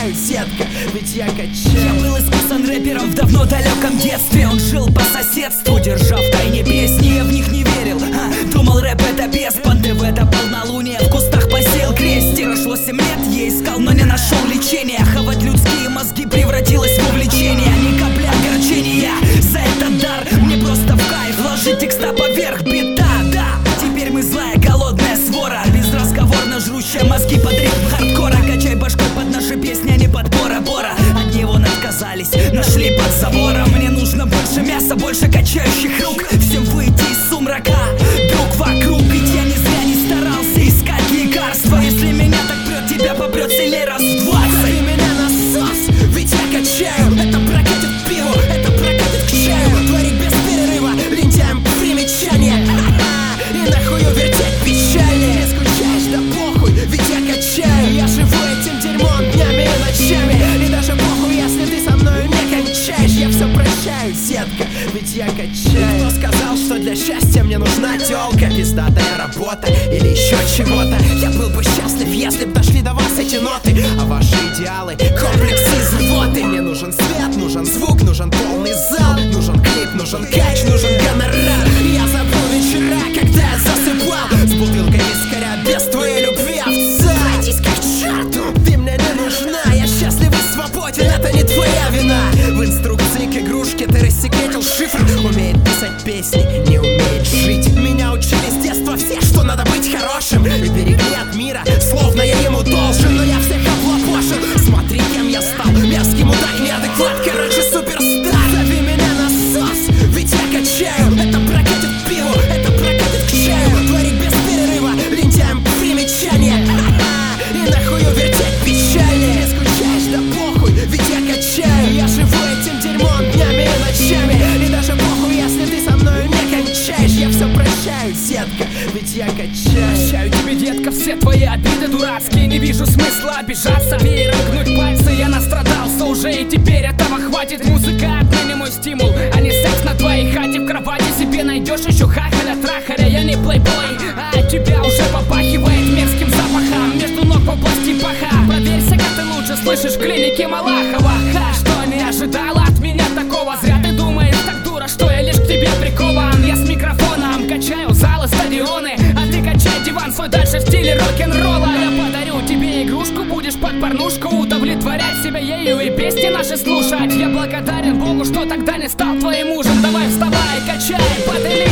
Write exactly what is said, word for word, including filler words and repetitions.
качаю, детка, ведь я качаю. Я был искусан рэпером в давно далеком детстве. Он жил по соседству, держа в тайне песни. Я в них не верил, а, думал рэп это беспонты. В это полнолуние в кустах посеял крестик. Прошло семь лет, я искал, но не нашел лечения. Хавать людские мозги превратилось в увлечение. Ни капля огорчения за этот дар. Мне просто в кайф ложить текста поверх бита. Да, теперь мы злая голодная свора, безразговорно жрущая мозги под ритм хардкора. Качай башкой под наши песни, а не под бора-бора. От него отказались, нашли под забором. Мне нужно больше мяса, больше качающих рук. Всем выйти из сумрака, друг вокруг. Ведь я не зря не старался искать лекарства. Если меня так прет, тебя попрет сильней раз в двадцать. Зови меня насос, ведь я качаю. Это прокатит к пиву, это прокатит к чаю. Творить без перерыва, лентяем примечания. И нахую вертеть печали. Не скучаешь, да похуй, ведь я качаю. Я живу этим дерьмом днями и ночами. И даже похуй, если ты со мною не кончаешь. Я все прощаю, детка, ведь я качаю. И кто сказал, что для счастья мне нужна тёлка? Пиздатая работа или еще чего-то. Я был бы счастлив, если б дошли до вас эти ноты. А ваши идеалы, комплексы злоты. Мне нужен свет, нужен звук, нужен полный зал. Нужен клип, нужен кэч, нужен гонорар. Я забыл вечера, когда я засыпал с бутылкой вискаря без твоей любви, овца. Садись как к черту, ты мне не нужна. Я счастлив и свободен, это не твоя вина. В инструкции к игрушке ты рассекретил шифр. Умеет писать песни, не умеет жить. Меня учили с детства все, что надо быть хорошим. И берегли от мира, словно я ему должен. Но я всех облапошил, смотри, кем я стал. Мерзкий мудак, неадекват, короче, суперстар. Зови меня насос, ведь я качаю. Это прокатит к пиву, это прокатит к чаю. Творить без перерыва, лентяем примечания. И нахую вертеть печали. Не скучаешь, да похуй, ведь я качаю. Я живу этим дерьмом днями и ночами. И даже похуй, если ты со мною не кончаешь. Я все прощаю, детка, ведь я качаю. Прощаю тебе, детка, все твои обиды дурацкие. Не вижу смысла обижаться, веером гнуть пальцы. Я настрадался уже, и теперь этого хватит. Музыка отныне мой стимул, а не секс на твоей хате. В кровати себе найдешь еще хахаля-трахаля. Я не плейбой, а от тебя уже попахивает мерзким запахом. Между ног в области паха. Проверься, как ты лучше слышишь в клинике Малахова. Ха, что не ожидала от меня такого? Зря ты думаешь так дура, что я лишь к тебе прикован. Я с микрофоном качаю залы, стадионы, а ты качай диван свой дальше в стиле рок-н-ролла. Я подарю тебе игрушку, будешь под порнушку удовлетворять себя ею и песни наши слушать. Я благодарен Богу, что тогда не стал твоим мужем. Давай вставай, качай, под